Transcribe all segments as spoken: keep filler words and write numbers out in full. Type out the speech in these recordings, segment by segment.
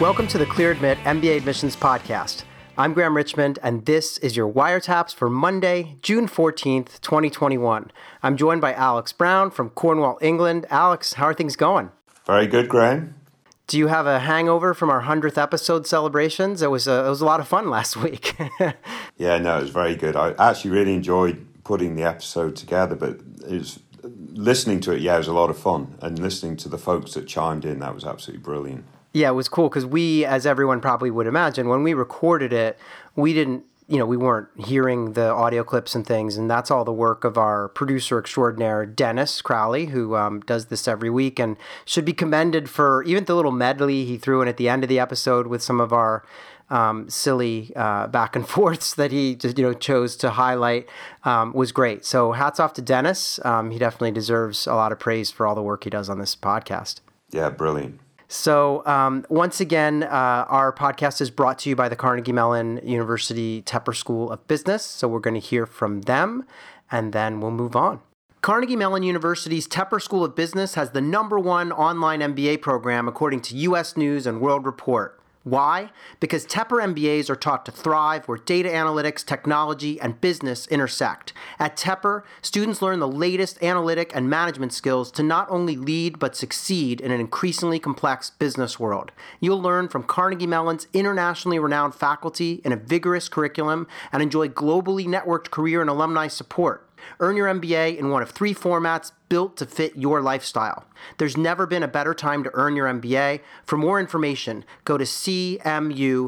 Welcome to the Clear Admit M B A Admissions Podcast. I'm Graham Richmond, and this is your Wiretaps for Monday, June fourteenth, twenty twenty-one. I'm joined by Alex Brown from Cornwall, England. Alex, how are things going? Very good, Graham. Do you have a hangover from our hundredth episode celebrations? It was a, it was a lot of fun last week. Yeah, no, it was very good. I actually really enjoyed putting the episode together, but it was, listening to it, yeah, it was a lot of fun. And listening to the folks that chimed in, that was absolutely brilliant. Yeah, it was cool because we, as everyone probably would imagine, when we recorded it, we didn't, you know, we weren't hearing the audio clips and things, and that's all the work of our producer extraordinaire, Dennis Crowley, who um, does this every week and should be commended for even the little medley he threw in at the end of the episode with some of our um, silly uh, back and forths that he just, you know, chose to highlight um, was great. So hats off to Dennis. Um, he definitely deserves a lot of praise for all the work he does on this podcast. Yeah, brilliant. So um, once again, uh, our podcast is brought to you by the Carnegie Mellon University Tepper School of Business. So we're going to hear from them, and then we'll move on. Carnegie Mellon University's Tepper School of Business has the number one online M B A program according to U S News and World Report. Why? Because Tepper M B As are taught to thrive where data analytics, technology, and business intersect. At Tepper, students learn the latest analytic and management skills to not only lead but succeed in an increasingly complex business world. You'll learn from Carnegie Mellon's internationally renowned faculty in a vigorous curriculum and enjoy globally networked career and alumni support. Earn your M B A in one of three formats built to fit your lifestyle. There's never been a better time to earn your M B A. For more information, go to cmu.edu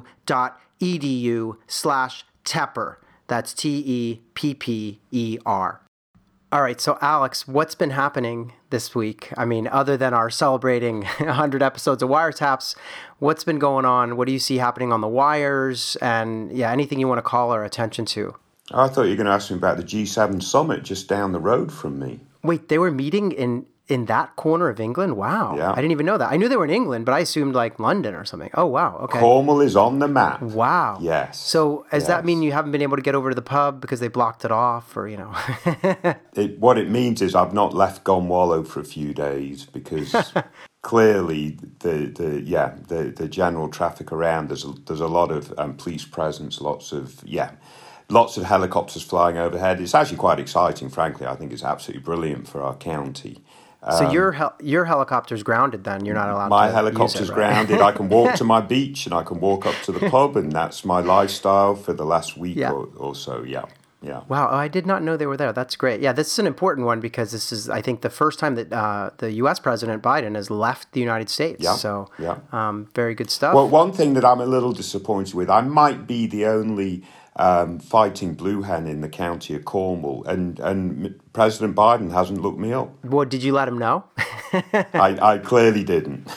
slash Tepper. That's T E P P E R. All right, so Alex, what's been happening this week? I mean, other than our celebrating one hundred episodes of Wiretaps, what's been going on? What do you see happening on the wires? And yeah, anything you want to call our attention to? I thought you were going to ask me about the G seven summit just down the road from me. Wait, they were meeting in, in that corner of England? Wow. Yeah. I didn't even know that. I knew they were in England, but I assumed like London or something. Oh, wow. Okay. Cornwall is on the map. Wow. Yes. So does yes. that mean you haven't been able to get over to the pub because they blocked it off, or, you know? it, what it means is I've not left Gonwallow for a few days because clearly the, the yeah the, the general traffic around, there's a, there's a lot of um, police presence, lots of, yeah, lots of helicopters flying overhead. It's actually quite exciting, frankly. I think it's absolutely brilliant for our county. Um, so your hel- your helicopter's grounded then? You're not allowed my to helicopter's use it, right? grounded. I can walk to my beach and I can walk up to the pub, and that's my lifestyle for the last week Yeah. or, or so. Yeah, yeah. Wow, oh, I did not know they were there. That's great. Yeah, this is an important one because this is, I think, the first time that uh, the U S President Biden has left the United States. Yeah, so yeah. Um, very good stuff. Well, one thing that I'm a little disappointed with, I might be the only Um, fighting blue hen in the county of Cornwall, and, and President Biden hasn't looked me up. Well, did you let him know? I, I clearly didn't.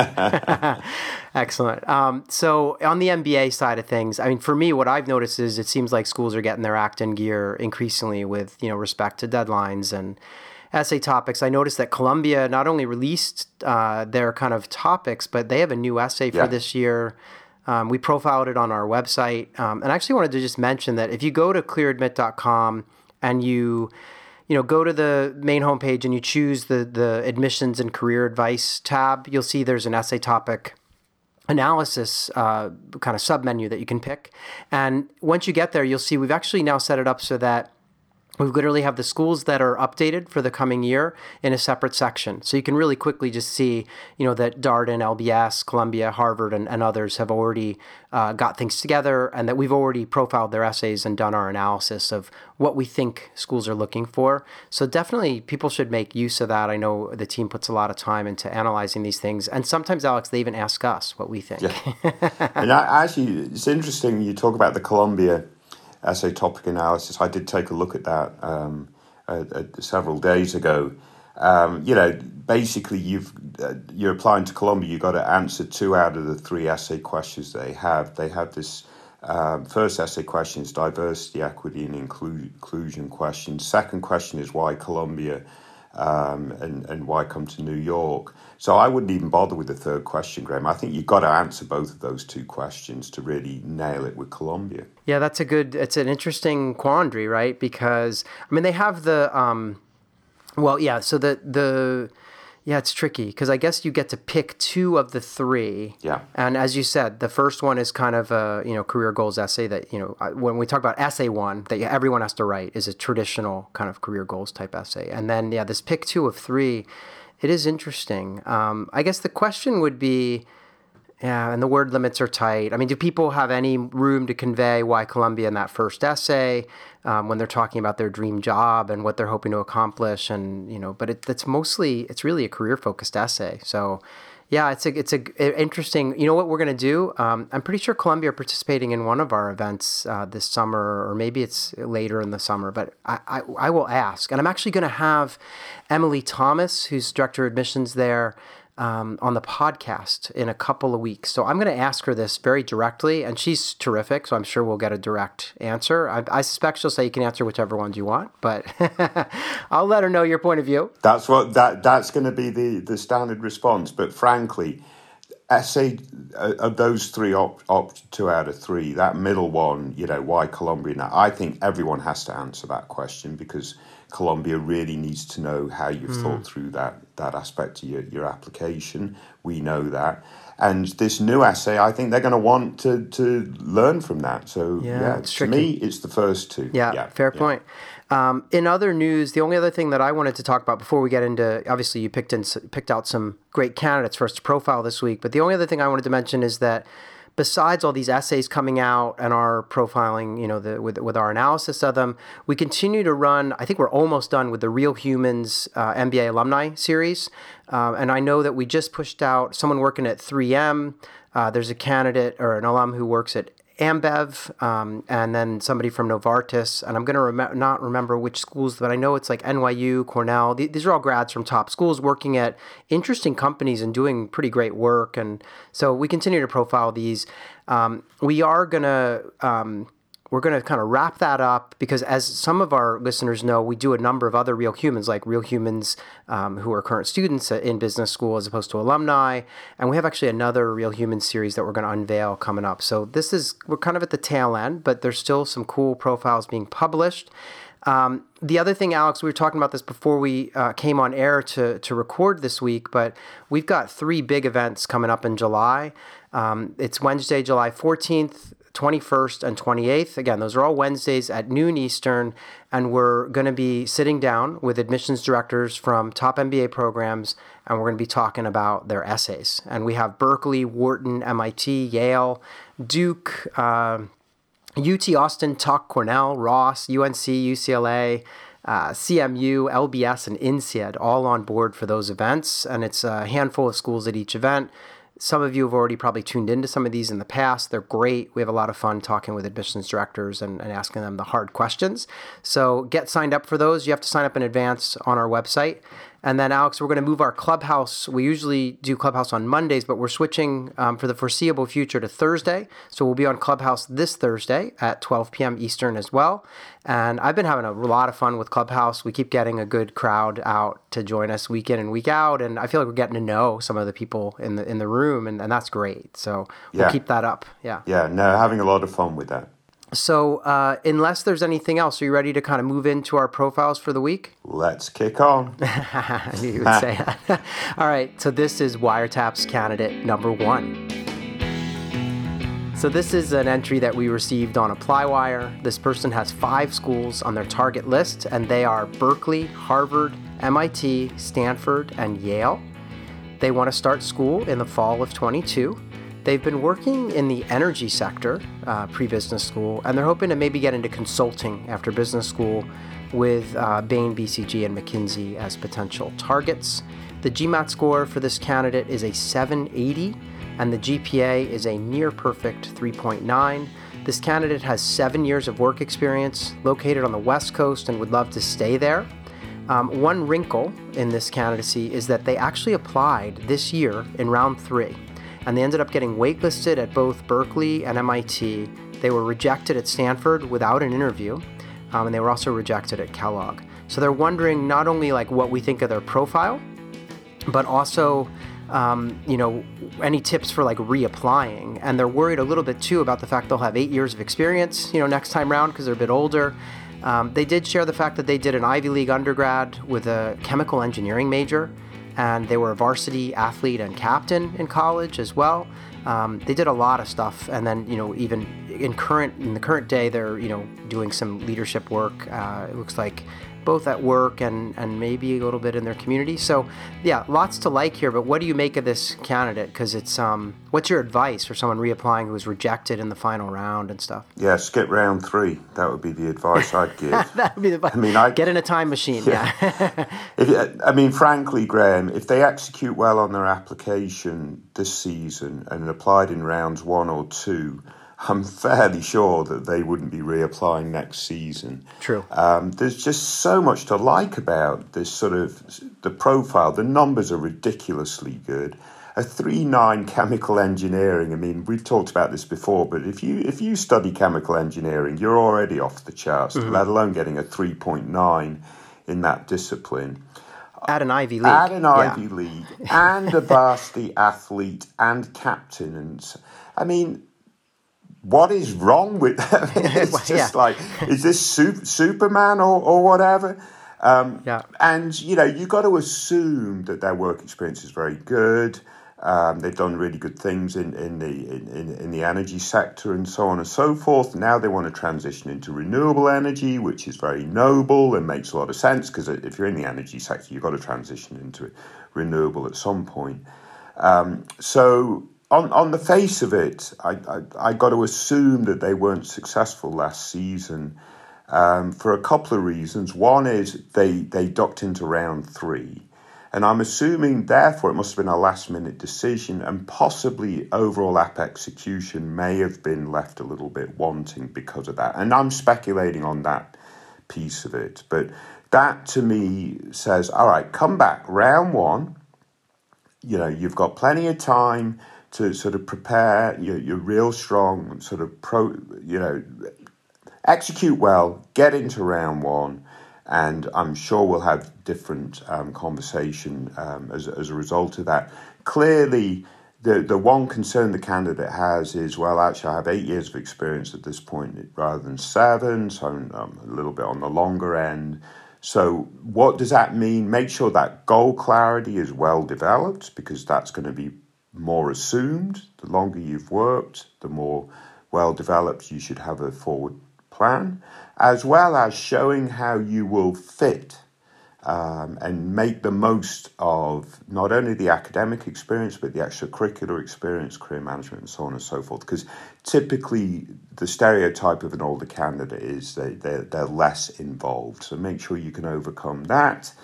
Excellent. Um, so on the M B A side of things, I mean, for me, what I've noticed is it seems like schools are getting their act in gear increasingly with, you know, respect to deadlines and essay topics. I noticed that Columbia not only released uh, their kind of topics, but they have a new essay for Yeah. this year. Um, we profiled it on our website. Um, and I actually wanted to just mention that if you go to clear admit dot com and you, you know, go to the main homepage and you choose the, the admissions and career advice tab, you'll see there's an essay topic analysis uh, kind of submenu that you can pick. And once you get there, you'll see we've actually now set it up so that we literally have the schools that are updated for the coming year in a separate section. So you can really quickly just see, you know, that Darden, L B S, Columbia, Harvard, and, and others have already uh, got things together, and that we've already profiled their essays and done our analysis of what we think schools are looking for. So definitely people should make use of that. I know the team puts a lot of time into analyzing these things. And sometimes, Alex, they even ask us what we think. Yeah. And I, actually, it's interesting you talk about the Columbia essay topic analysis. I did take a look at that um, uh, uh, several days ago. Um, you know, basically, you've uh, you're applying to Columbia. You've got to answer two out of the three essay questions they have. They have this um, first essay question is diversity, equity, and inclu- inclusion question. Second question is why Columbia um, and and why come to New York. So I wouldn't even bother with the third question, Graham. I think you've got to answer both of those two questions to really nail it with Columbia. Yeah, that's a good, it's an interesting quandary, right? Because, I mean, they have the, um, well, yeah, so the, the, Yeah, it's tricky because I guess you get to pick two of the three. Yeah. And as you said, the first one is kind of a, you know, career goals essay that, you know, when we talk about essay one that everyone has to write is a traditional kind of career goals type essay. And then, yeah, this pick two of three, it is interesting. Um, I guess the question would be, yeah, and the word limits are tight. I mean, do people have any room to convey why Columbia in that first essay um, when they're talking about their dream job and what they're hoping to accomplish? And, you know, but it, it's mostly, it's really a career-focused essay. So, yeah, it's a, it's a, a interesting, you know what we're going to do? Um, I'm pretty sure Columbia are participating in one of our events uh, this summer, or maybe it's later in the summer, but I, I, I will ask. And I'm actually going to have Emily Thomas, who's director of admissions there, Um, on the podcast in a couple of weeks. So I'm going to ask her this very directly, and she's terrific, so I'm sure we'll get a direct answer. I, I suspect she'll say you can answer whichever ones you want, but I'll let her know your point of view. That's what that that's going to be the, the standard response. But frankly, essay uh, of those three, opt, opt two out of three, that middle one, you know, why Columbia? Now, I think everyone has to answer that question because Columbia really needs to know how you've mm. thought through that that aspect of your, your application. We know that. And this new essay, I think they're going to want to, to learn from that. So, yeah, yeah it's to tricky. me, it's the first two. Yeah, yeah fair yeah. point. Um, in other news, the only other thing that I wanted to talk about before we get into, obviously you picked in, picked out some great candidates for us to profile this week, but the only other thing I wanted to mention is that besides all these essays coming out and our profiling, you know, the, with with our analysis of them, we continue to run, I think we're almost done with the Real Humans uh, M B A alumni series. Uh, and I know that we just pushed out someone working at three M. Uh, there's a candidate or an alum who works at Ambev, um, and then somebody from Novartis, and I'm going to rem- not remember which schools, but I know it's like N Y U, Cornell. Th- these are all grads from top schools working at interesting companies and doing pretty great work. And so we continue to profile these. Um, we are going to... Um, We're going to kind of wrap that up because, as some of our listeners know, we do a number of other Real Humans, like Real Humans um, who are current students in business school as opposed to alumni. And we have actually another Real Humans series that we're going to unveil coming up. So this is, we're kind of at the tail end, but there's still some cool profiles being published. Um, the other thing, Alex, we were talking about this before we uh, came on air to, to record this week, but we've got three big events coming up in July. Um, it's Wednesday, July fourteenth, twenty-first, and twenty-eighth. Again, those are all Wednesdays at noon Eastern, and we're going to be sitting down with admissions directors from top M B A programs, and we're going to be talking about their essays. And we have Berkeley, Wharton, M I T, Yale, Duke, uh, U T Austin, Tuck, Cornell, Ross, U N C, U C L A, uh, C M U, L B S, and INSEAD all on board for those events. And it's a handful of schools at each event. Some of you have already probably tuned into some of these in the past. They're great. We have a lot of fun talking with admissions directors and, and asking them the hard questions. So get signed up for those. You have to sign up in advance on our website. And then, Alex, we're going to move our Clubhouse. We usually do Clubhouse on Mondays, but we're switching um, for the foreseeable future to Thursday. So we'll be on Clubhouse this Thursday at twelve p.m. Eastern as well. And I've been having a lot of fun with Clubhouse. We keep getting a good crowd out to join us week in and week out. And I feel like we're getting to know some of the people in the in the room, and, and that's great. So we'll yeah. keep that up. Yeah. Yeah, no, having a lot of fun with that. So uh, unless there's anything else, are you ready to kind of move into our profiles for the week? Let's kick on. I knew you would say that. All right. So this is Wiretap's candidate number one. So this is an entry that we received on ApplyWire. This person has five schools on their target list, and they are Berkeley, Harvard, M I T, Stanford, and Yale. They want to start school in the fall of twenty-two. They've been working in the energy sector uh, pre-business school, and they're hoping to maybe get into consulting after business school with uh, Bain, B C G, and McKinsey as potential targets. The GMAT score for this candidate is a seven eighty, and the G P A is a near-perfect three point nine. This candidate has seven years of work experience, located on the West Coast, and would love to stay there. Um, one wrinkle in this candidacy is that they actually applied this year in round three, and they ended up getting waitlisted at both Berkeley and M I T. They were rejected at Stanford without an interview, um, and they were also rejected at Kellogg. So they're wondering not only like what we think of their profile, but also um, you know, any tips for like reapplying. And they're worried a little bit too about the fact they'll have eight years of experience, you know, next time round because they're a bit older. Um, they did share the fact that they did an Ivy League undergrad with a chemical engineering major. and they were a varsity athlete and captain in college as well. Um, they did a lot of stuff, and then you know even in current in the current day they're you know doing some leadership work. Uh, it looks like both at work and, and maybe a little bit in their community. So yeah, lots to like here. But what do you make of this candidate? Because it's um, what's your advice for someone reapplying who was rejected in the final round and stuff? Yeah, skip round three. That would be the advice I'd give. That would be the advice. I mean, I get in a time machine. Yeah. yeah. if, I mean, frankly, Graham, if they execute well on their application this season and applied in rounds one or two, I'm fairly sure that they wouldn't be reapplying next season. True. Um, there's just so much to like about this sort of the profile. The numbers are ridiculously good. A three nine chemical engineering. I mean, we've talked about this before, but if you if you study chemical engineering, you're already off the charts. Mm-hmm. Let alone getting a three point nine in that discipline. At an Ivy League. At an Ivy yeah. League, and a varsity athlete and captain, and I mean. What is wrong with them? It's just yeah. like, is this super, Superman or, or whatever? Um, yeah. And, you know, you've got to assume that their work experience is very good. Um, they've done really good things in, in, the, in, in the energy sector and so on and so forth. Now they want to transition into renewable energy, which is very noble and makes a lot of sense because if you're in the energy sector, you've got to transition into renewable at some point. Um, so... On on the face of it, I, I, I got to assume that they weren't successful last season um, for a couple of reasons. One is they, they ducked into round three. And I'm assuming, therefore, it must have been a last-minute decision and possibly overall app execution may have been left a little bit wanting because of that. And I'm speculating on that piece of it. But that, to me, says, all right, come back. Round one, you know, you've got plenty of time to sort of prepare, you're, you're real strong, sort of pro, you know, execute well, get into round one, and I'm sure we'll have different um, conversation um, as, as a result of that. Clearly, the, the one concern the candidate has is, well, actually, I have eight years of experience at this point rather than seven, so I'm, I'm a little bit on the longer end. So what does that mean? Make sure that goal clarity is well developed, because that's going to be more assumed. The longer you've worked, the more well-developed you should have a forward plan, as well as showing how you will fit um, and make the most of not only the academic experience, but the extracurricular experience, career management, and so on and so forth. Because typically the stereotype of an older candidate is they, they're, they're less involved. So make sure you can overcome that.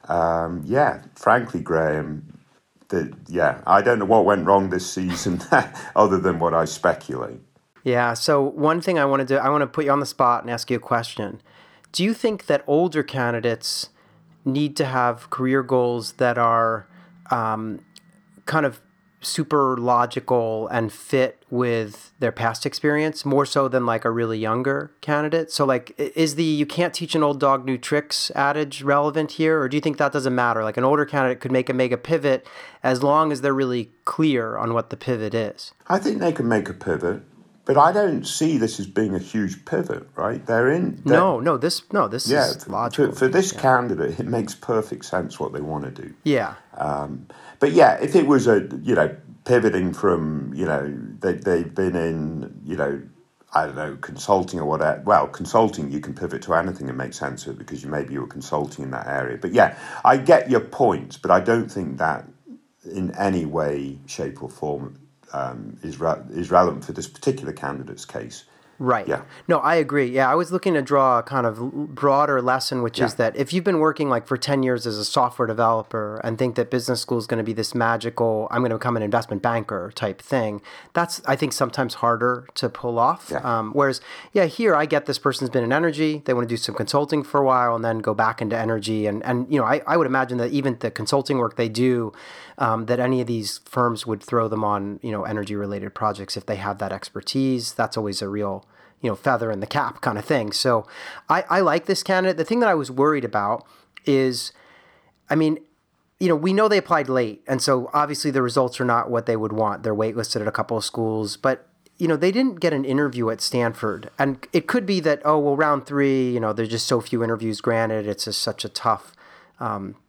Um, yeah, frankly, Graham, The, yeah, I don't know what went wrong this season other than what I speculate. Yeah, so one thing I want to do, I want to put you on the spot and ask you a question. Do you think that older candidates need to have career goals that are um, kind of super logical and fit with their past experience, more so than like a really younger candidate? So like, is the you can't teach an old dog new tricks adage relevant here? Or do you think that doesn't matter? Like an older candidate could make a mega pivot as long as they're really clear on what the pivot is. I think they can make a pivot, but I don't see this as being a huge pivot, right? They're in... They're, no, no, this no, this yeah, is logical. For, for this yeah. candidate, it makes perfect sense what they want to do. Yeah. Um, but yeah, if it was a, you know, pivoting from, you know, they, they've been in, you know, I don't know, consulting or whatever. Well, consulting, you can pivot to anything and make sense of it because you maybe you were consulting in that area. But yeah, I get your point, but I don't think that in any way, shape or form um, is re- is relevant for this particular candidate's case. Right. Yeah. No, I agree. Yeah, I was looking to draw a kind of broader lesson, which yeah. is that if you've been working like for ten years as a software developer and think that business school is going to be this magical, I'm going to become an investment banker type thing, that's, I think, sometimes harder to pull off. Yeah. Um, whereas, yeah, here I get this person's been in energy, they want to do some consulting for a while and then go back into energy. And, and you know, I, I would imagine that even the consulting work they do, um, that any of these firms would throw them on, you know, energy related projects if they have that expertise. That's always a real, you know, feather in the cap kind of thing. So I, I like this candidate. The thing that I was worried about is, I mean, you know, we know they applied late. And so obviously the results are not what they would want. They're waitlisted at a couple of schools, but you know, they didn't get an interview at Stanford. And it could be that, oh, well, round three, you know, there's just so few interviews granted. It's just such a tough, um,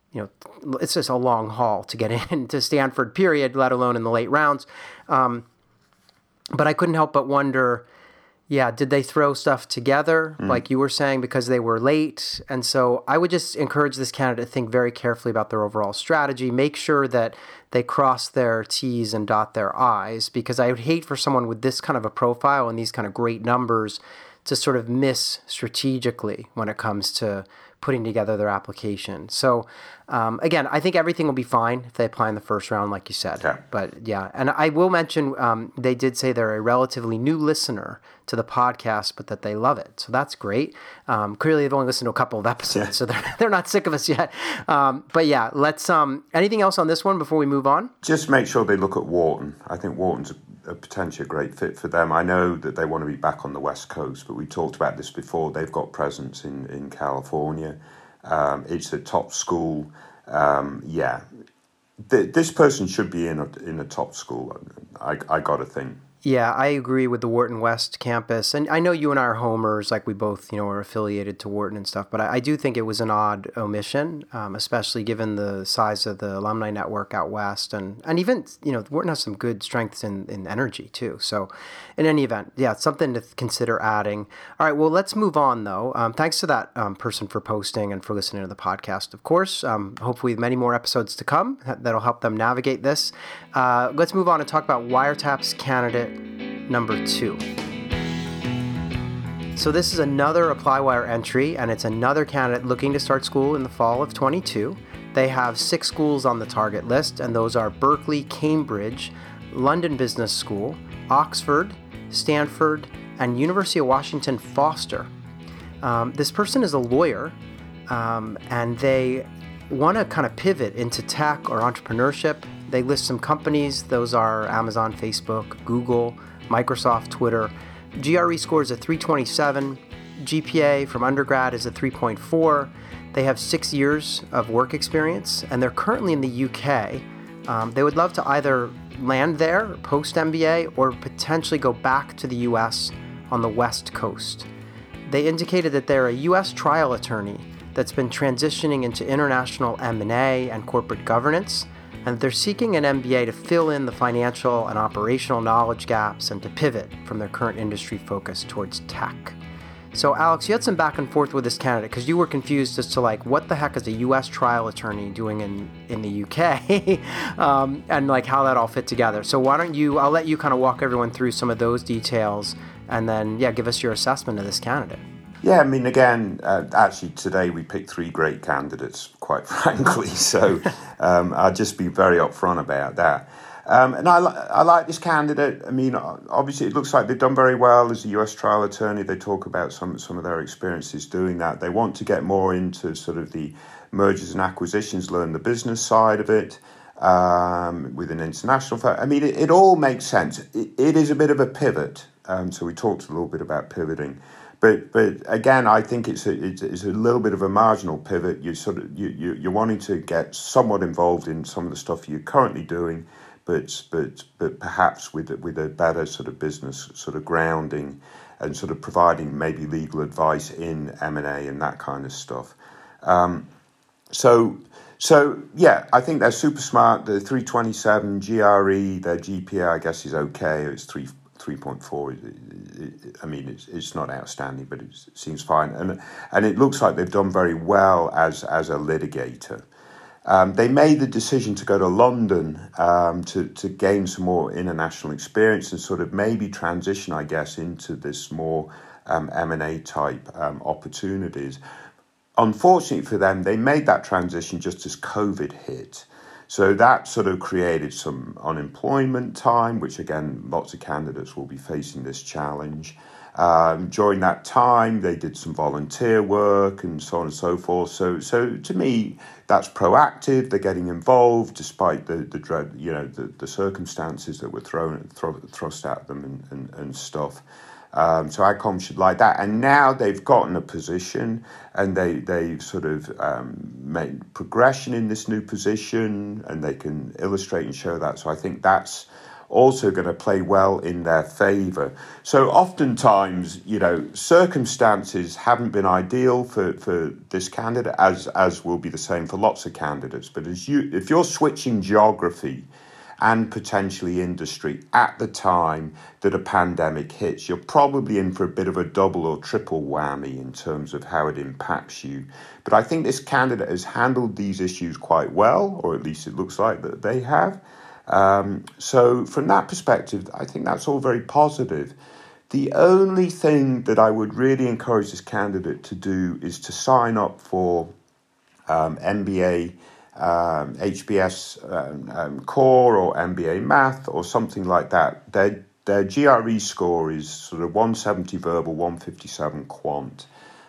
you know, it's just a long haul to get into Stanford, period, let alone in the late rounds. Um, but I couldn't help but wonder, yeah, did they throw stuff together, mm. like you were saying, because they were late? And so I would just encourage this candidate to think very carefully about their overall strategy, make sure that they cross their T's and dot their I's, because I would hate for someone with this kind of a profile and these kind of great numbers to sort of miss strategically when it comes to putting together their application. So um, again, I think everything will be fine if they apply in the first round, like you said. Yeah. But yeah, and I will mention um, they did say they're a relatively new listener to the podcast, but that they love it. So that's great. Um, clearly, they've only listened to a couple of episodes, yeah. so they're they're not sick of us yet. Um, but yeah, let's. Um, anything else on this one before we move on? Just make sure they look at Wharton. I think Wharton's a, a potentially a great fit for them. I know that they want to be back on the West Coast, but we talked about this before. They've got presence in in California. Um, it's a top school. Um, yeah, Th- this person should be in a in a top school. I I got to think. Yeah, I agree with the Wharton West campus. And I know you and I are homers, like we both, you know, are affiliated to Wharton and stuff, but I, I do think it was an odd omission, um, especially given the size of the alumni network out west. And, and even, you know, Wharton has some good strengths in, in energy too. So in any event, yeah, it's something to consider adding. All right, well, let's move on though. Um, thanks to that um, person for posting and for listening to the podcast, of course. Um, hopefully many more episodes to come that'll help them navigate this. Uh, let's move on and talk about Wiretap's candidate number two. So this is another ApplyWire entry, and it's another candidate looking to start school in the fall of twenty-two. They have six schools on the target list, and those are Berkeley, Cambridge, London Business School, Oxford, Stanford, and University of Washington Foster. Um, this person is a lawyer, um, and they want to kind of pivot into tech or entrepreneurship. They list some companies. Those are Amazon, Facebook, Google, Microsoft, Twitter. G R E score is a three twenty-seven. G P A from undergrad is a three point four. They have six years of work experience, and they're currently in the U K. Um, they would love to either land there post-M B A or potentially go back to the U S on the West Coast. They indicated that they're a U S trial attorney that's been transitioning into international M and A and corporate governance, and they're seeking an M B A to fill in the financial and operational knowledge gaps and to pivot from their current industry focus towards tech. So Alex, you had some back and forth with this candidate because you were confused as to like what the heck is a U S trial attorney doing in, in the U K um, and like how that all fit together. So why don't you, I'll let you kind of walk everyone through some of those details and then, yeah, give us your assessment of this candidate. Yeah, I mean, again, uh, actually today we picked three great candidates, quite frankly, so um, I'll just be very upfront about that. Um, and I, li- I like this candidate. I mean, obviously it looks like they've done very well as a U S trial attorney. They talk about some, some of their experiences doing that. They want to get more into sort of the mergers and acquisitions, learn the business side of it um, with an international firm. I mean, it, it all makes sense. It, it is a bit of a pivot, um, so we talked a little bit about pivoting. But but again, I think it's a it's, it's a little bit of a marginal pivot. You sort of you, you you're wanting to get somewhat involved in some of the stuff you're currently doing, but but but perhaps with with a better sort of business sort of grounding, and sort of providing maybe legal advice in M and A and that kind of stuff. Um, so so yeah, I think they're super smart. The three twenty-seven G R E, their G P A I guess is okay. It's three. three point four. I mean, it's it's not outstanding, but it seems fine, and and it looks like they've done very well as as a litigator. Um, they made the decision to go to London um, to to gain some more international experience and sort of maybe transition, I guess, into this more um, M and A type um, opportunities. Unfortunately for them, they made that transition just as COVID hit. So that sort of created some unemployment time, which again, lots of candidates will be facing this challenge. Um, during that time, they did some volunteer work and so on and so forth. So, so to me, that's proactive. They're getting involved despite the the dread, you know, the, the circumstances that were thrown thro- thrust at them and and, and stuff. Um, so ICOM should like that. And now they've gotten a position and they, they've sort of um, made progression in this new position and they can illustrate and show that. So I think that's also going to play well in their favor. So oftentimes, you know, circumstances haven't been ideal for, for this candidate, as as will be the same for lots of candidates. But as you, if you're switching geography and potentially industry at the time that a pandemic hits, you're probably in for a bit of a double or triple whammy in terms of how it impacts you. But I think this candidate has handled these issues quite well, or at least it looks like that they have. Um, so from that perspective, I think that's all very positive. The only thing that I would really encourage this candidate to do is to sign up for um, M B A Um, H B S um, um, Core or M B A Math or something like that. Their their G R E score is sort of one seventy verbal, one fifty-seven quant.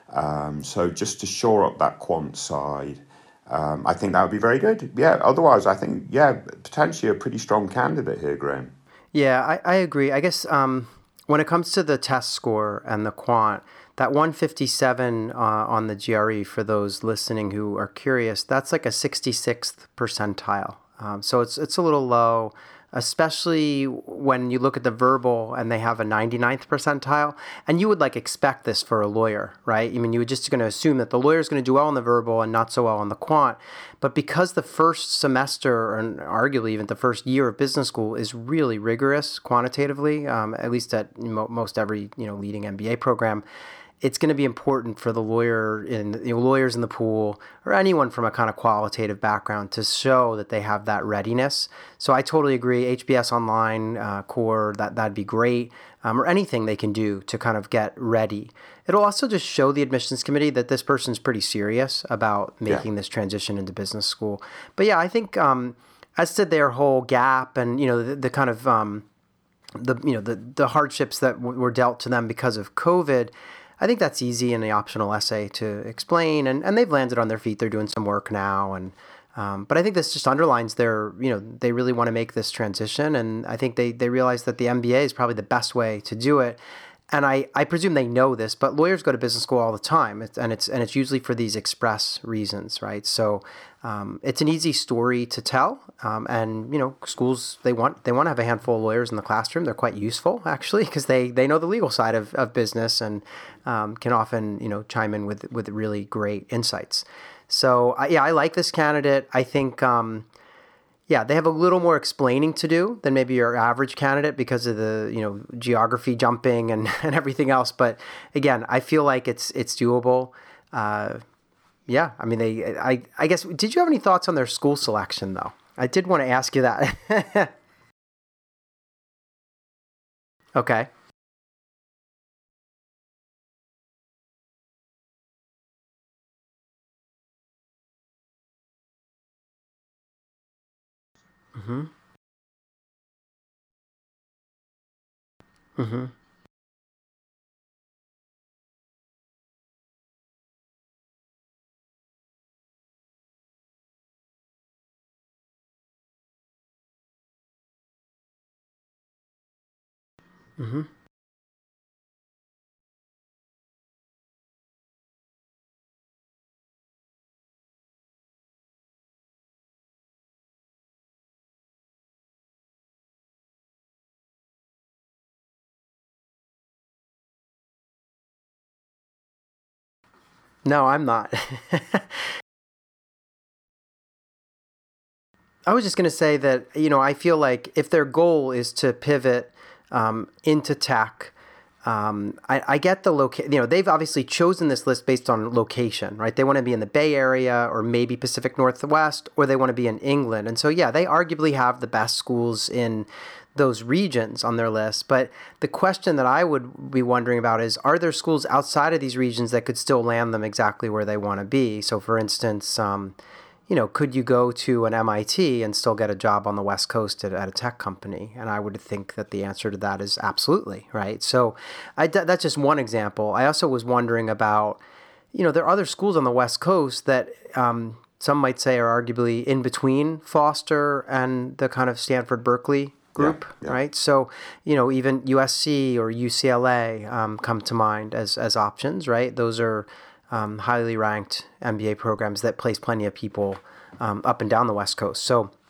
Um, so just to shore up that quant side, um, I think that would be very good. Yeah. Otherwise, I think yeah, potentially a pretty strong candidate here, Graham. Yeah, I, I agree. I guess um, when it comes to the test score and the quant, that one fifty-seven uh, on the G R E, for those listening who are curious, that's like a sixty-sixth percentile. Um, so it's it's a little low, especially when you look at the verbal and they have a ninety-ninth percentile. And you would like expect this for a lawyer, right? I mean, you were just going to assume that the lawyer is going to do well on the verbal and not so well on the quant. But because the first semester, and arguably even the first year of business school, is really rigorous quantitatively, um, at least at mo- most every you know leading M B A program, it's going to be important for the lawyer in you know, lawyers in the pool, or anyone from a kind of qualitative background, to show that they have that readiness. So I totally agree. H B S Online, uh, Core, that that'd be great, um, or anything they can do to kind of get ready. It'll also just show the admissions committee that this person's pretty serious about making yeah. this transition into business school. But yeah, I think um, as to their whole gap and you know the, the kind of um, the you know the the hardships that w- were dealt to them because of COVID, I think that's easy in the optional essay to explain, and, and they've landed on their feet. They're doing some work now, and um, but I think this just underlines their, you know, they really want to make this transition, and I think they they realize that the M B A is probably the best way to do it. And I, I presume they know this, but lawyers go to business school all the time, it's, and it's and it's usually for these express reasons, right? So um, it's an easy story to tell, um, and you know, schools they want they want to have a handful of lawyers in the classroom. They're quite useful actually because they, they know the legal side of, of business and um, can often you know chime in with with really great insights. So uh, yeah, I like this candidate. I think. Um, Yeah, they have a little more explaining to do than maybe your average candidate because of the, you know, geography jumping and, and everything else. But again, I feel like it's it's doable. Uh, yeah, I mean, they. I I guess. Did you have any thoughts on their school selection though? I did want to ask you that. Okay. Mm-hmm. Mm-hmm. Mm-hmm. No, I'm not. I was just going to say that, you know, I feel like if their goal is to pivot um, into tech, um, I, I get the location. You know, they've obviously chosen this list based on location, right? They want to be in the Bay Area or maybe Pacific Northwest, or they want to be in England. And so, yeah, they arguably have the best schools in those regions on their list. But the question that I would be wondering about is, are there schools outside of these regions that could still land them exactly where they want to be? So, for instance, um, you know, could you go to an M I T and still get a job on the West Coast at, at a tech company? And I would think that the answer to that is absolutely, right? So I, that's just one example. I also was wondering about, you know, there are other schools on the West Coast that um, some might say are arguably in between Foster and the kind of Stanford Berkeley group, yeah, yeah. right? So, you know, even U S C or U C L A um, come to mind as as options, right? Those are Um, highly ranked M B A programs that place plenty of people um, up and down the West Coast. So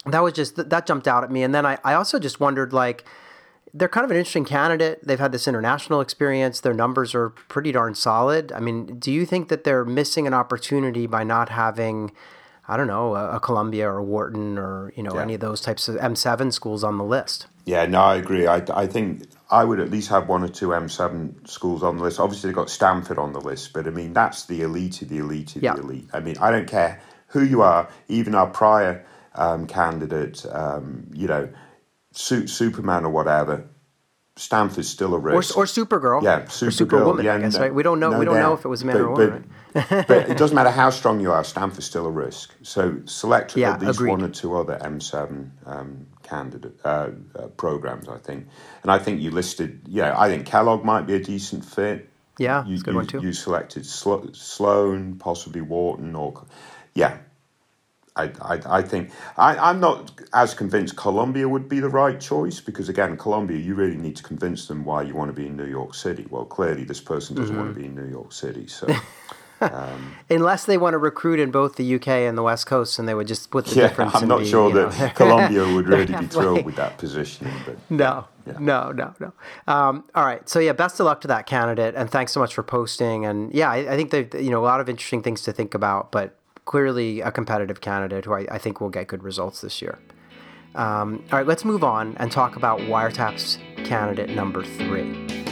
that was just, that jumped out at me. And then I, I also just wondered, like, they're kind of an interesting candidate. They've had this international experience. Their numbers are pretty darn solid. I mean, do you think that they're missing an opportunity by not having, I don't know, a, a Columbia or a Wharton or, you know, yeah. any of those types of M seven schools on the list? Yeah, no, I agree. I, I think I would at least have one or two M seven schools on the list. Obviously, they've got Stanford on the list, but I mean, that's the elite of the elite of yeah. the elite. I mean, I don't care who you are, even our prior um, candidate, um, you know, Su- Superman or whatever, Stanford's still a risk. Or, or Supergirl. Yeah, Supergirl. Or Superwoman, yeah, I guess, right? We don't know. No we don't doubt. know if it was a man but, or a woman. But, right? but it doesn't matter how strong you are. Stanford's still a risk. So select yeah, at least agreed. one or two other M seven um, candidate uh, uh, programs, I think. And I think you listed. Yeah, I think Kellogg might be a decent fit. Yeah, you, it's a good you, one too. You selected Slo- Sloan, possibly Wharton, or yeah. I, I, I think I, I'm not as convinced Columbia would be the right choice because, again, Columbia, you really need to convince them why you want to be in New York City. Well, clearly this person doesn't mm-hmm. want to be in New York City. So, um, unless they want to recruit in both the U K and the West Coast, and they would just split the yeah, difference. I'm not be, sure that know. Columbia would really be thrilled with that positioning. But no, yeah. no, no, no. Um, all right. So yeah, best of luck to that candidate, and thanks so much for posting. And yeah, I, I think that you know a lot of interesting things to think about, but clearly a competitive candidate who I, I think will get good results this year. Um, all right, let's move on and talk about Wiretap's candidate number three.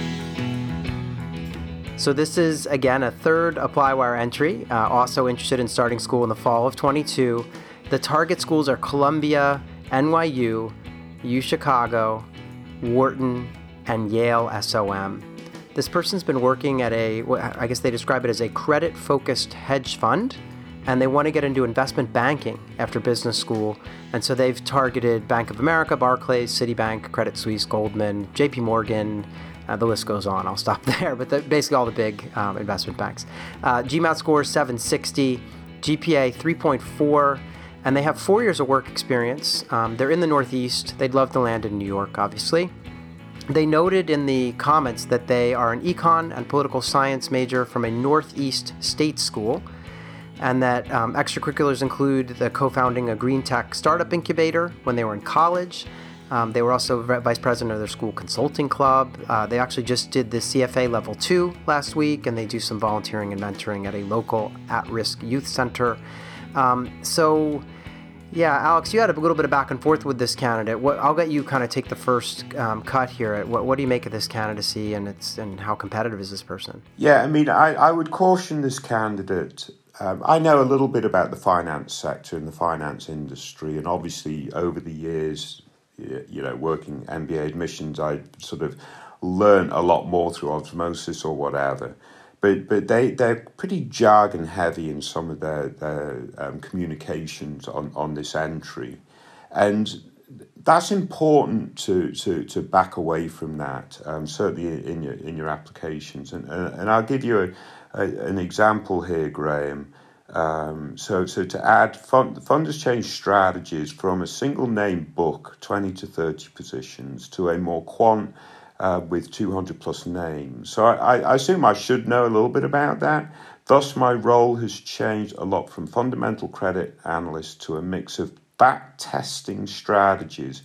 So this is, again, a third ApplyWire entry, uh, also interested in starting school in the fall of twenty-two. The target schools are Columbia, N Y U, U Chicago, Wharton, and Yale S O M. This person's been working at a, I guess they describe it as a credit-focused hedge fund, and they want to get into investment banking after business school. And so they've targeted Bank of America, Barclays, Citibank, Credit Suisse, Goldman, J P Morgan. Uh, the list goes on. I'll stop there. But the, basically all the big um, investment banks. Uh, GMAT score is seven sixty, G P A three point four, and they have four years of work experience. Um, they're in the Northeast. They'd love to land in New York, obviously. They noted in the comments that they are an econ and political science major from a Northeast state school, and that um, extracurriculars include the co-founding a green tech startup incubator when they were in college. Um, they were also vice president of their school consulting club. Uh, they actually just did the C F A level two last week, and they do some volunteering and mentoring at a local at-risk youth center. Um, so, yeah, Alex, you had a little bit of back and forth with this candidate. What, I'll let you kind of take the first um, cut here. What, what do you make of this candidacy, and it's and how competitive is this person? Yeah, I mean, I, I would caution this candidate. Um, I know a little bit about the finance sector and the finance industry, and obviously over the years, you know, working M B A admissions, I sort of learned a lot more through osmosis or whatever. But but they, they're pretty jargon heavy in some of their, their um, communications on, on this entry. And that's important to, to, to back away from that, um, certainly in your in your applications. And, and I'll give you a, a, an example here, Graham. Um, so, so to add, fund, the fund has changed strategies from a single name book, twenty to thirty positions, to a more quant uh, with two hundred plus names. So I, I assume I should know a little bit about that. Thus, my role has changed a lot from fundamental credit analyst to a mix of back testing strategies.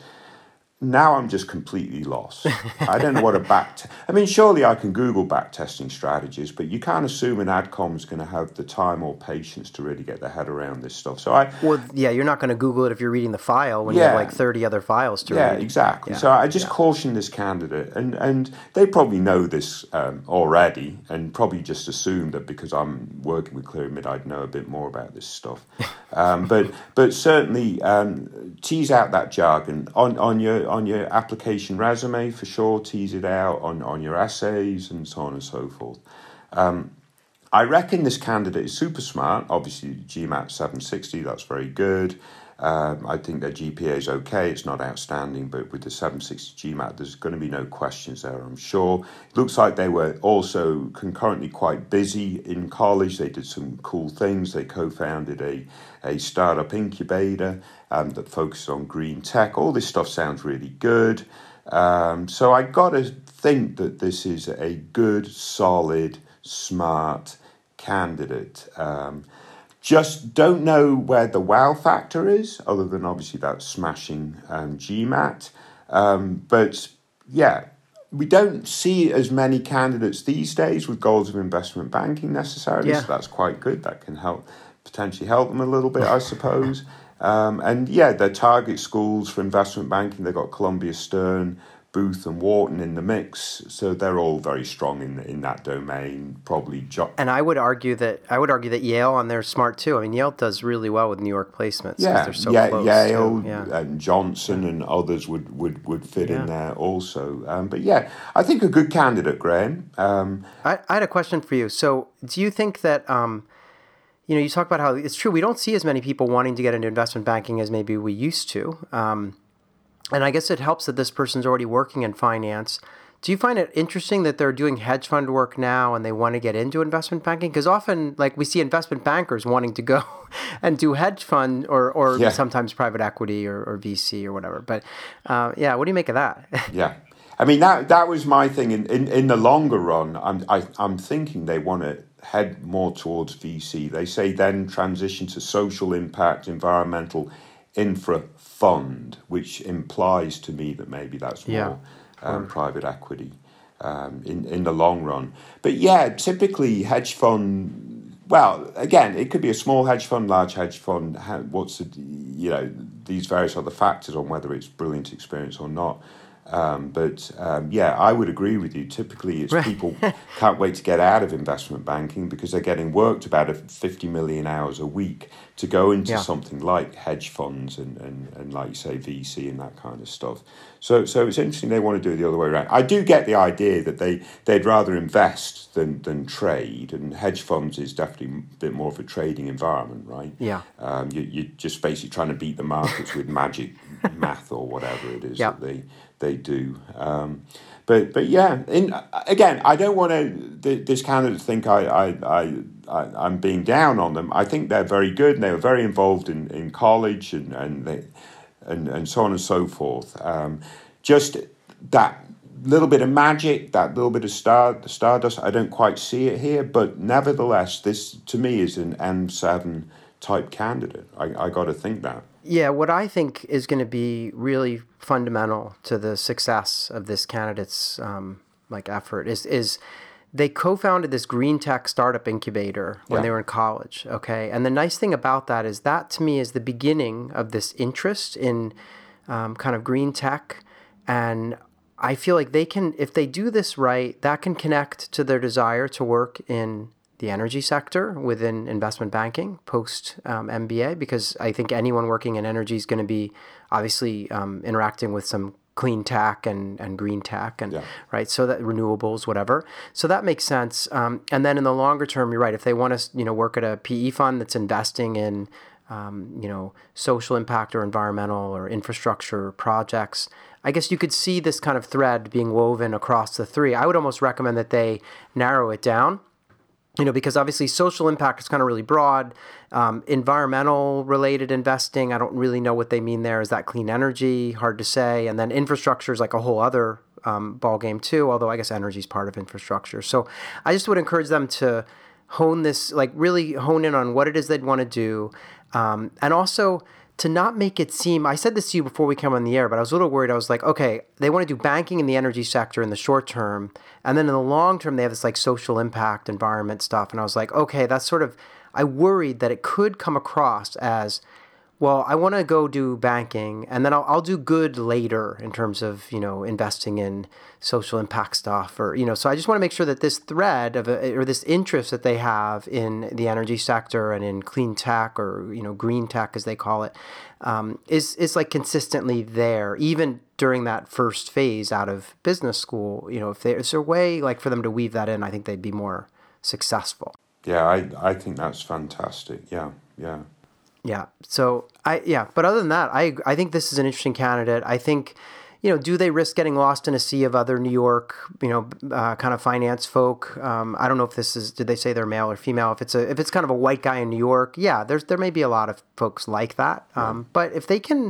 Now I'm just completely lost. I don't know what a back... Te- I mean, surely I can Google back testing strategies, but you can't assume an AdCom is going to have the time or patience to really get their head around this stuff. So I... Well, yeah, you're not going to Google it if you're reading the file when yeah, you have like thirty other files to yeah, read. Exactly. Yeah, so I just yeah. caution this candidate, and, and they probably know this um, already, and probably just assume that because I'm working with Clearamid, I'd know a bit more about this stuff. Um, but but certainly um, tease out that jargon on, on your on your application resume for sure. Tease it out on, on your essays and so on and so forth. Um, I reckon this candidate is super smart. Obviously, GMAT seven sixty, that's very good. Um, I think their G P A is okay. It's not outstanding, but with the seven sixty GMAT, there's going to be no questions there, I'm sure. It looks like they were also concurrently quite busy in college. They did some cool things. They co-founded a, a startup incubator um, that focuses on green tech. All this stuff sounds really good. Um, so I got to think that this is a good, solid, smart candidate. Um, Just don't know where the wow factor is, other than obviously that smashing um, G MAT. Um, but yeah, we don't see as many candidates these days with goals of investment banking necessarily. Yeah. So that's quite good. That can help potentially help them a little bit, I suppose. Um, and yeah, their target schools for investment banking, they've got Columbia Stern, Booth and Wharton in the mix, so they're all very strong in in that domain. Probably, jo- and I would argue that I would argue that Yale, and they're smart too. I mean, Yale does really well with New York placements because yeah, they're so yeah, close. Yale too. Yeah. and Johnson and others would would, would fit Yeah. in there also. Um, but yeah, I think a good candidate, Graham. Um, I, I had a question for you. So, do you think that um, you know, you talk about how it's true we don't see as many people wanting to get into investment banking as maybe we used to. Um, And I guess it helps that this person's already working in finance. Do you find it interesting that they're doing hedge fund work now and they want to get into investment banking? Because often, like, we see investment bankers wanting to go and do hedge fund or, or Yeah. sometimes private equity or, or V C or whatever. But uh, yeah, what do you make of that? yeah, I mean that that was my thing. In in, in the longer run, I'm I, I'm thinking they want to head more towards V C. They say then transition to social impact, environmental, infra fund, which implies to me that maybe that's more Yeah. um, private equity um, in in the long run. But yeah, typically hedge fund. Well, again, it could be a small hedge fund, large hedge fund. How, what's the you know these various other factors on whether it's brilliant experience or not. Um, but um, yeah, I would agree with you. Typically, it's Right. people can't wait to get out of investment banking because they're getting worked about at fifty million hours a week to go into Yeah. something like hedge funds and, and, and like you say, V C and that kind of stuff. So so it's interesting they want to do it the other way around. I do get the idea that they, they'd rather invest than, than trade, and hedge funds is definitely a bit more of a trading environment, right? Yeah. Um, you, you're just basically trying to beat the markets with magic math or whatever it is Yeah. that they they do. Um, but but yeah, in again, I don't want to this candidate to think I, I, I, I, I'm being down on them. I think they're very good and they were very involved in, in college and and, they, and and so on and so forth. Um, just that little bit of magic, that little bit of star stardust, I don't quite see it here. But nevertheless, this to me is an M seven type candidate. I, I got to think that. Yeah, what I think is going to be really fundamental to the success of this candidate's um, like effort is is they co-founded this green tech startup incubator when Yeah. they were in college. Okay, and the nice thing about that is that to me is the beginning of this interest in um, kind of green tech, and I feel like they can, if they do this right, that can connect to their desire to work in the energy sector within investment banking post um, M B A, because I think anyone working in energy is going to be obviously um, interacting with some clean tech and, and green tech and Yeah. right, so that renewables, whatever. So that makes sense. Um, and then in the longer term, you're right. If they want to, you know, work at a P E fund that's investing in, um, you know, social impact or environmental or infrastructure projects, I guess you could see this kind of thread being woven across the three. I would almost recommend that they narrow it down. You know, because obviously social impact is kind of really broad. Um, environmental related investing, I don't really know what they mean there. Is that clean energy? Hard to say. And then infrastructure is like a whole other um, ballgame too, although I guess energy is part of infrastructure. So I just would encourage them to hone this, like really hone in on what it is they'd want to do. Um, and also to not make it seem, I said this to you before we came on the air, but I was a little worried. I was like, okay, they want to do banking in the energy sector in the short term. And then in the long term, they have this like social impact environment stuff. And I was like, okay, that's sort of, I worried that it could come across as, well, I want to go do banking and then I'll, I'll do good later in terms of, you know, investing in social impact stuff or, you know, so I just want to make sure that this thread of a, or this interest that they have in the energy sector and in clean tech or, you know, green tech as they call it, um, is, is like consistently there, even during that first phase out of business school. You know, if there's a way like for them to weave that in, I think they'd be more successful. Yeah, I, I think that's fantastic. Yeah, yeah. Yeah. So I yeah, but other than that, I I think this is an interesting candidate. I think, you know, do they risk getting lost in a sea of other New York, you know, uh, kind of finance folk? Um, I don't know if this is, did they say they're male or female? If it's a if it's kind of a white guy in New York, yeah, there's there may be a lot of folks like that. Um, but if they can,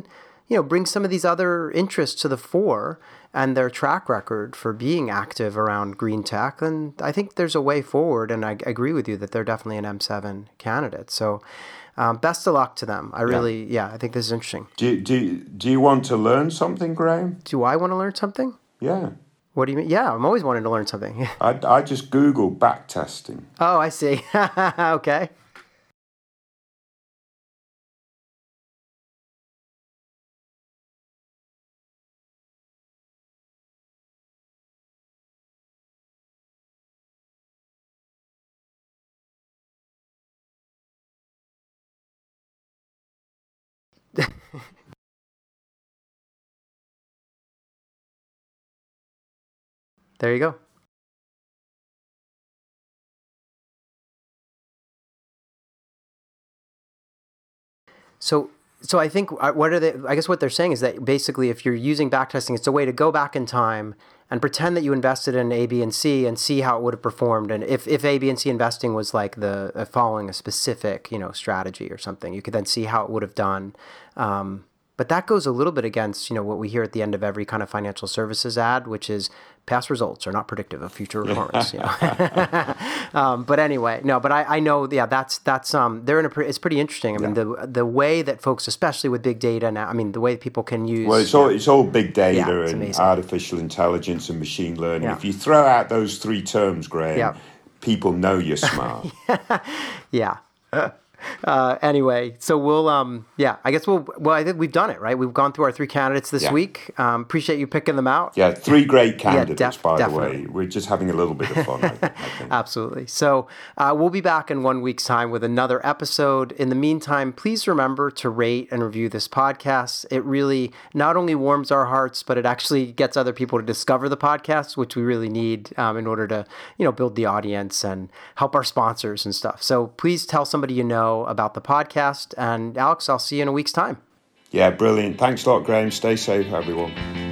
you know, bring some of these other interests to the fore and their track record for being active around green tech, then I think there's a way forward. And I, I agree with you that they're definitely an M seven candidate. So um, best of luck to them. I really, yeah. yeah, I think this is interesting. Do, do, do you want to learn something, Graham? Do I want to learn something? Yeah. What do you mean? Yeah, I'm always wanting to learn something. I, I just Googled backtesting. Oh, I see. Okay. There you go. So, so I think uh, what are they? I guess what they're saying is that basically, if you're using backtesting, it's a way to go back in time and pretend that you invested in A, B, and C and see how it would have performed. And if, if A, B, and C investing was like the uh, following a specific, you know, strategy or something, you could then see how it would have done. Um, but that goes a little bit against, you know, what we hear at the end of every kind of financial services ad, which is past results are not predictive of future performance. You know? um, but anyway, no, but I, I know, yeah, that's, that's, um, they're in a, pre- it's pretty interesting. I mean, yeah. the, the way that folks, especially with big data now, I mean, the way people can use. Well, it's all, know, it's all big data yeah, and amazing. Artificial intelligence and machine learning. Yeah. If you throw out those three terms, Graham, yeah. people know you're smart. yeah. Uh, anyway, so we'll, um, yeah, I guess we'll, well, I think we've done it, right? We've gone through our three candidates this yeah. week. Um, appreciate you picking them out. Yeah, three great candidates, yeah, def- by definitely. the way. We're just having a little bit of fun, I, I think. Absolutely. So uh, we'll be back in one week's time with another episode. In the meantime, please remember to rate and review this podcast. It really not only warms our hearts, but it actually gets other people to discover the podcast, which we really need um, in order to, you know, build the audience and help our sponsors and stuff. So please tell somebody you know about the podcast. And Alex, I'll see you in a week's time. Yeah, brilliant. Thanks a lot, Graham. Stay safe, everyone.